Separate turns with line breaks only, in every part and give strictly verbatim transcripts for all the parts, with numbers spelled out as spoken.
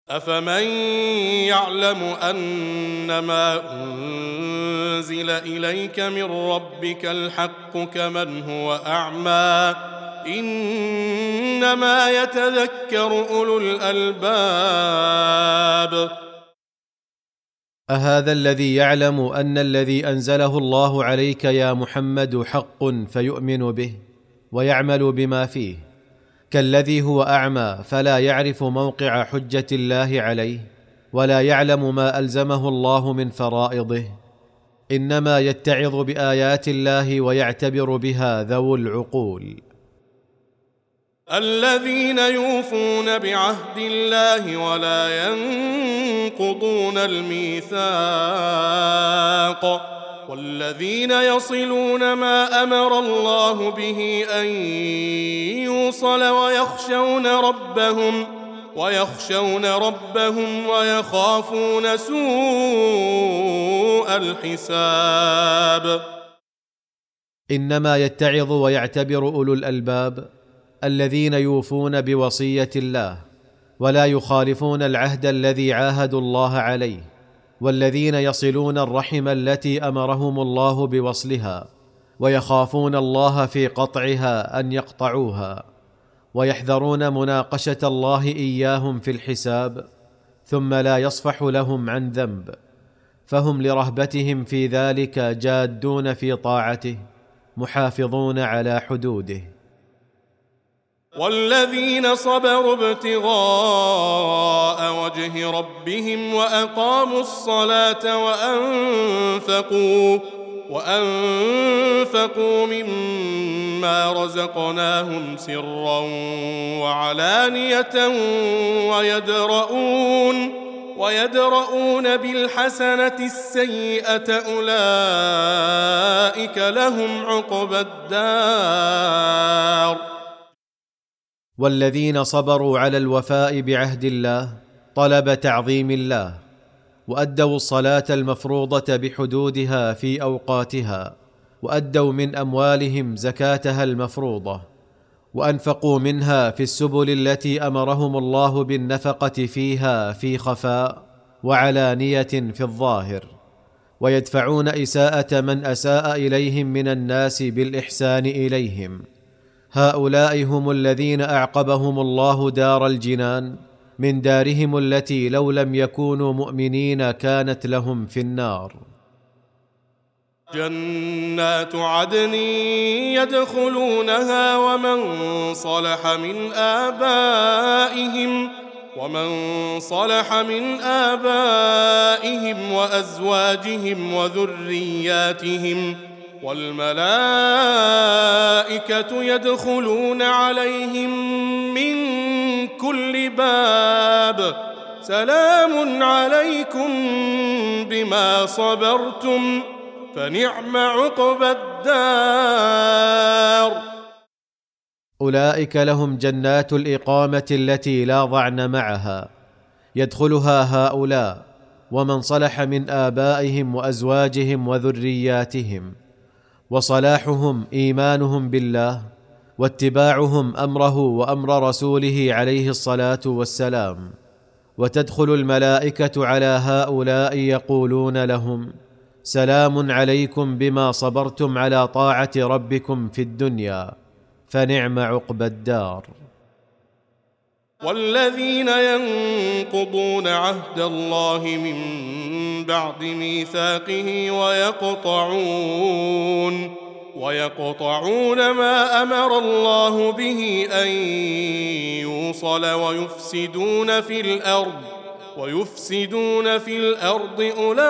أفمن يعلم أنما أنزل إليك من ربك الحق كمن هو أعمى إنما يتذكر أولو الألباب.
أهذا الذي يعلم أن الذي أنزله الله عليك يا محمد حق فيؤمن به ويعمل بما فيه، كالذي هو أعمى فلا يعرف موقع حجة الله عليه ولا يعلم ما ألزمه الله من فرائضه، إنما يتعظ بآيات الله ويعتبر بها ذو العقول.
الذين يوفون بعهد الله ولا ينقضون الميثاق والذين يصلون ما أمر الله به أن يوصل ويخشون ربهم ويخشون ربهم ويخافون سوء الحساب.
إنما يتعظ ويعتبر أولو الألباب الذين يوفون بوصية الله ولا يخالفون العهد الذي عاهدوا الله عليه، والذين يصلون الرحم التي أمرهم الله بوصلها ويخافون الله في قطعها أن يقطعوها، ويحذرون مناقشة الله إياهم في الحساب ثم لا يصفح لهم عن ذنب، فهم لرهبتهم في ذلك جادون في طاعته محافظون على حدوده.
والذين صبروا ابتغاء وجه ربهم وأقاموا الصلاة وأنفقوا وأنفقوا مما رزقناهم سرا وعلانية ويدرؤون ويدرؤون بالحسنة السيئة أولئك لهم عقبى الدار.
والذين صبروا على الوفاء بعهد الله طلب تعظيم الله، وأدوا الصلاة المفروضة بحدودها في أوقاتها، وأدوا من أموالهم زكاتها المفروضة، وأنفقوا منها في السبل التي أمرهم الله بالنفقة فيها في خفاء وعلانية في الظاهر، ويدفعون إساءة من أساء إليهم من الناس بالإحسان إليهم. هؤلاء هم الذين أعقبهم الله دار الجنان من دارهم التي لو لم يكونوا مؤمنين كانت لهم في النار.
جنات عدن يدخلونها ومن صلح من آبائهم ومن صلح من آبائهم وأزواجهم وذرياتهم، والملائكة يدخلون عليهم من كل باب سلام عليكم بما صبرتم فنعم عقبى الدار.
أولئك لهم جنات الإقامة التي لا ضعن معها يدخلها هؤلاء ومن صلح من آبائهم وأزواجهم وذرياتهم، وصلاحهم إيمانهم بالله واتباعهم أمره وأمر رسوله عليه الصلاة والسلام. وتدخل الملائكة على هؤلاء يقولون لهم سلام عليكم بما صبرتم على طاعة ربكم في الدنيا فنعم عقبى الدار.
والذين ينقضون عهد الله من بعد ميثاقه ويقطعون ويقطعون ما أمر الله به أن يوصل ويفسدون في الأرض ويفسدون في الأرض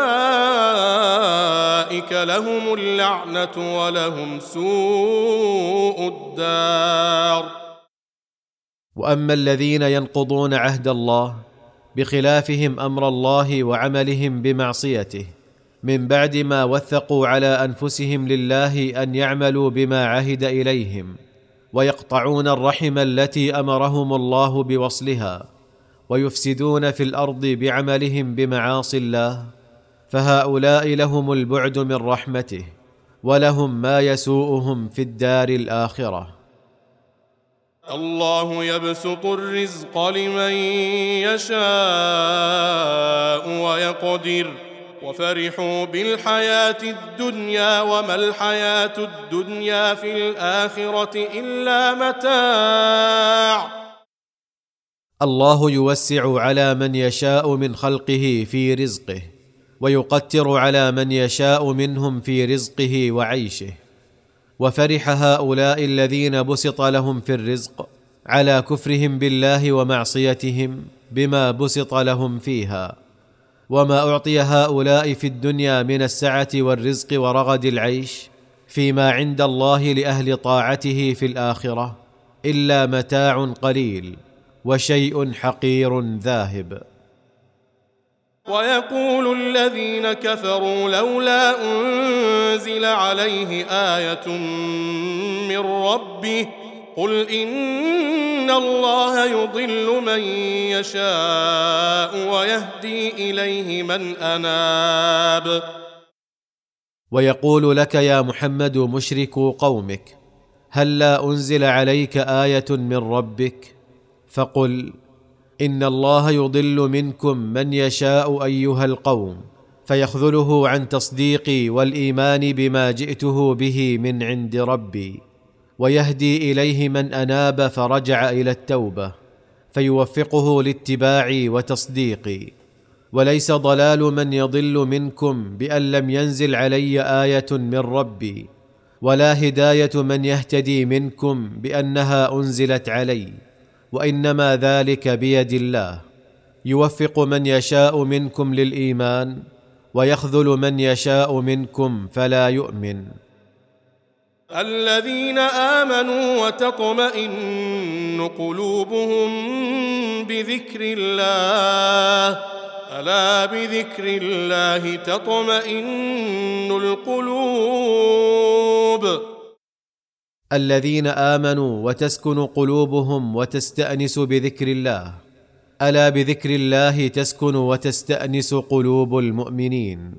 أولئك لهم اللعنة ولهم سوء الدار.
وأما الذين ينقضون عهد الله بخلافهم أمر الله وعملهم بمعصيته من بعد ما وثقوا على أنفسهم لله أن يعملوا بما عهد إليهم، ويقطعون الرحم التي أمرهم الله بوصلها، ويفسدون في الأرض بعملهم بمعاصي الله، فهؤلاء لهم البعد من رحمته ولهم ما يسوءهم في الدار الآخرة.
الله يبسط الرزق لمن يشاء ويقدر وفرحوا بالحياة الدنيا وما الحياة الدنيا في الآخرة إلا متاع.
الله يوسع على من يشاء من خلقه في رزقه، ويقتر على من يشاء منهم في رزقه وعيشه. وفرح هؤلاء الذين بسط لهم في الرزق على كفرهم بالله ومعصيتهم بما بسط لهم فيها، وما أعطي هؤلاء في الدنيا من السعة والرزق ورغد العيش فيما عند الله لأهل طاعته في الآخرة إلا متاع قليل وشيء حقير ذاهب.
ويقول الذين كفروا لولا أنزل عليه آية من ربه قل إن الله يضل من يشاء ويهدي إليه من أناب.
ويقول لك يا محمد مشركو قومك هل لا أنزل عليك آية من ربك؟ فقل إن الله يضل منكم من يشاء أيها القوم، فيخذله عن تصديقي والإيمان بما جئته به من عند ربي، ويهدي إليه من أناب فرجع إلى التوبة، فيوفقه لاتباعي وتصديقي. وليس ضلال من يضل منكم بأن لم ينزل علي آية من ربي، ولا هداية من يهتدي منكم بأنها أنزلت علي، وإنما ذلك بيد الله، يوفق من يشاء منكم للإيمان ويخذل من يشاء منكم فلا يؤمن.
الذين آمنوا وتطمئن قلوبهم بذكر الله ألا بذكر الله تطمئن القلوب.
الذين آمنوا وتسكن قلوبهم وتستأنس بذكر الله، ألا بذكر الله تسكن وتستأنس قلوب المؤمنين.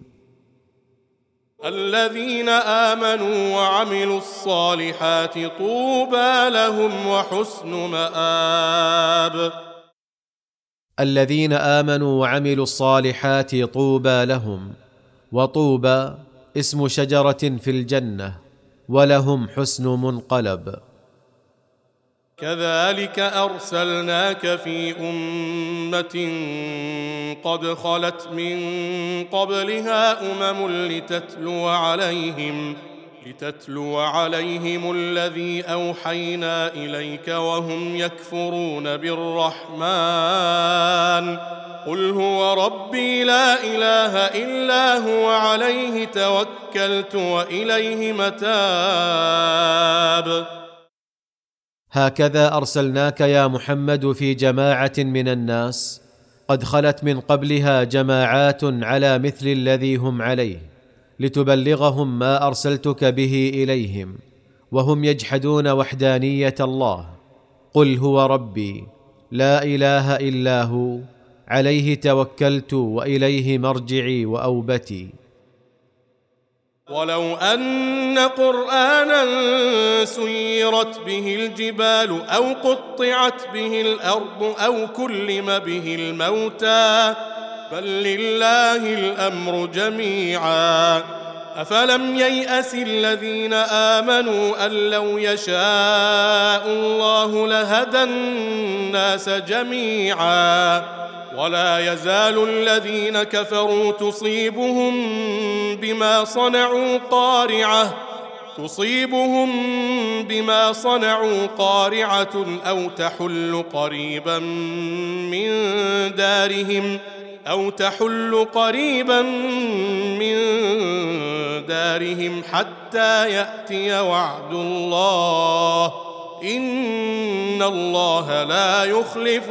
الذين آمنوا وعملوا الصالحات طوبى لهم وحسن مآب.
الذين آمنوا وعملوا الصالحات طوبى لهم، وطوبى اسم شجرة في الجنة، ولهم حسن منقلب.
كذلك أرسلناك في أمة قد خلت من قبلها أمم لتتلو عليهم لتتلو عليهم الذي أوحينا إليك وهم يكفرون بالرحمن قل هو ربي لا إله إلا هو عليه توكلت وإليه متاب.
هكذا أرسلناك يا محمد في جماعة من الناس قد خلت من قبلها جماعات على مثل الذي هم عليه، لتبلغهم ما أرسلتك به إليهم، وهم يجحدون وحدانية الله. قل هو ربي لا إله إلا هو عليه توكلت وإليه مرجعي وأوبتي.
ولو أن قرآنا سيرت به الجبال أو قطعت به الأرض أو كلم به الموتى بل لله الأمر جميعا أفلم ييأس الذين آمنوا أن لو يشاء الله لهدى الناس جميعا ولا يزال الذين كفروا تصيبهم بما صنعوا قارعة تصيبهم بما صنعوا قارعة أو تحل قريبا من دارهم أو تحل قريبا من دارهم حتى يأتي وعد الله إن الله لا يخلف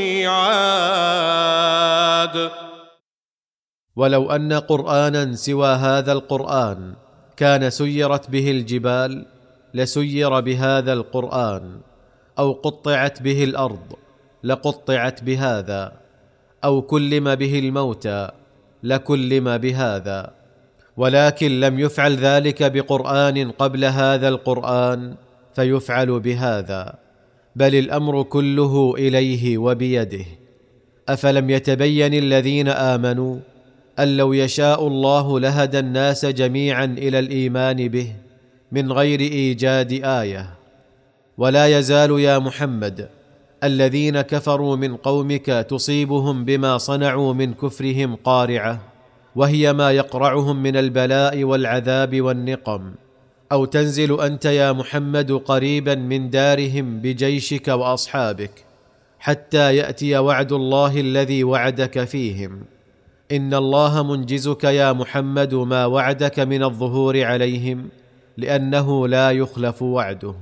الميعاد.
ولو أن قرآنا سوى هذا القرآن كان سيرت به الجبال لسير بهذا القرآن، أو قطعت به الأرض لقطعت بهذا، أو كلم به الموتى لكلم بهذا، ولكن لم يفعل ذلك بقرآن قبل هذا القرآن فيفعل بهذا، بل الامر كله اليه وبيده. افلم يتبين الذين امنوا ان لو يشاء الله لهدى الناس جميعا الى الايمان به من غير ايجاد ايه. ولا يزال يا محمد الذين كفروا من قومك تصيبهم بما صنعوا من كفرهم قارعه، وهي ما يقرعهم من البلاء والعذاب والنقم، او تنزل انت يا محمد قريبا من دارهم بجيشك واصحابك حتى ياتي وعد الله الذي وعدك فيهم. ان الله منجزك يا محمد ما وعدك من الظهور عليهم، لانه لا يخلف وعده.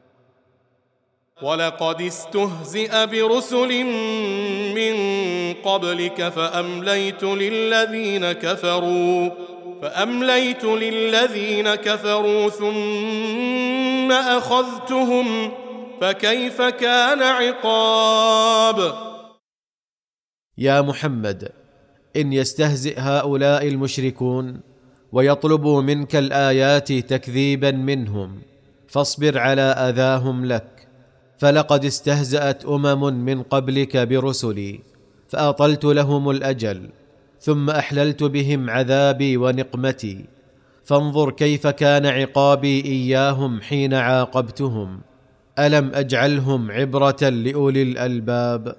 ولقد استهزئ برسل من قبلك فأمليت للذين كفروا فأمليت للذين كفروا ثم أخذتهم فكيف كان عقاب.
يا محمد، إن يستهزئ هؤلاء المشركون ويطلبوا منك الآيات تكذيبا منهم فاصبر على أذاهم لك، فلقد استهزأت أمم من قبلك برسلي فأطلت لهم الأجل ثم أحللت بهم عذابي ونقمتي، فانظر كيف كان عقابي إياهم حين عاقبتهم. ألم أجعلهم عبرة لأولي الألباب؟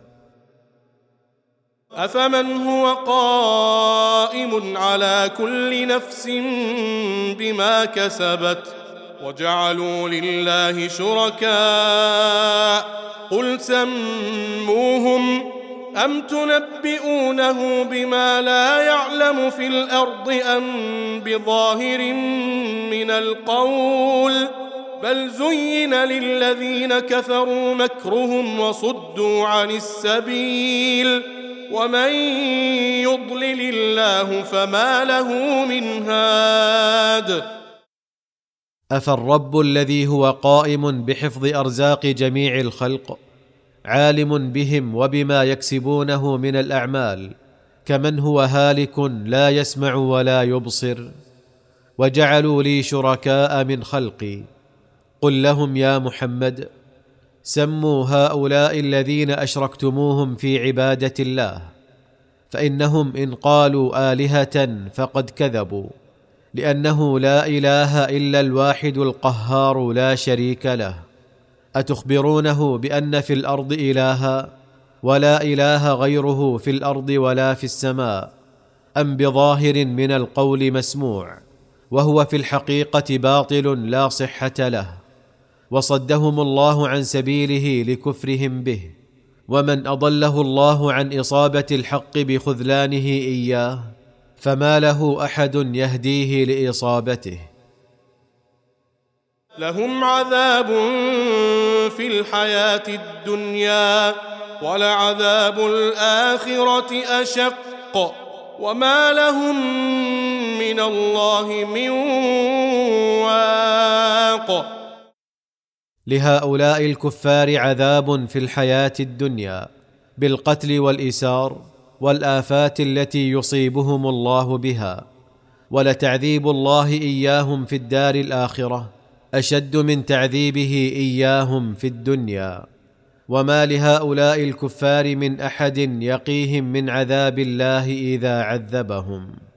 أفمن هو قائم على كل نفس بما كسبت وجعلوا لله شركاء قل سموهم أم تنبئونه بما لا يعلم في الأرض أم بظاهر من القول بل زين للذين كفروا مكرهم وصدوا عن السبيل ومن يضلل الله فما له من هاد.
أفالرب الذي هو قائم بحفظ أرزاق جميع الخلق عالم بهم وبما يكسبونه من الأعمال كمن هو هالك لا يسمع ولا يبصر؟ وجعلوا لي شركاء من خلقي قل لهم يا محمد سموا هؤلاء الذين أشركتموهم في عبادة الله، فإنهم إن قالوا آلهة فقد كذبوا، لأنه لا إله إلا الواحد القهار لا شريك له. أتخبرونه بأن في الأرض إلها ولا إله غيره في الأرض ولا في السماء، أم بظاهر من القول مسموع وهو في الحقيقة باطل لا صحة له؟ وصدهم الله عن سبيله لكفرهم به، ومن أضله الله عن إصابة الحق بخذلانه إياه فما له أحد يهديه لإصابته.
لهم عذاب في الحياة الدنيا ولعذاب الآخرة أشق وما لهم من الله من واق.
لهؤلاء الكفار عذاب في الحياة الدنيا بالقتل والإسار والآفات التي يصيبهم الله بها، ولتعذيب الله إياهم في الدار الآخرة أشد من تعذيبه إياهم في الدنيا. وما لهؤلاء الكفار من أحد يقيهم من عذاب الله إذا عذبهم.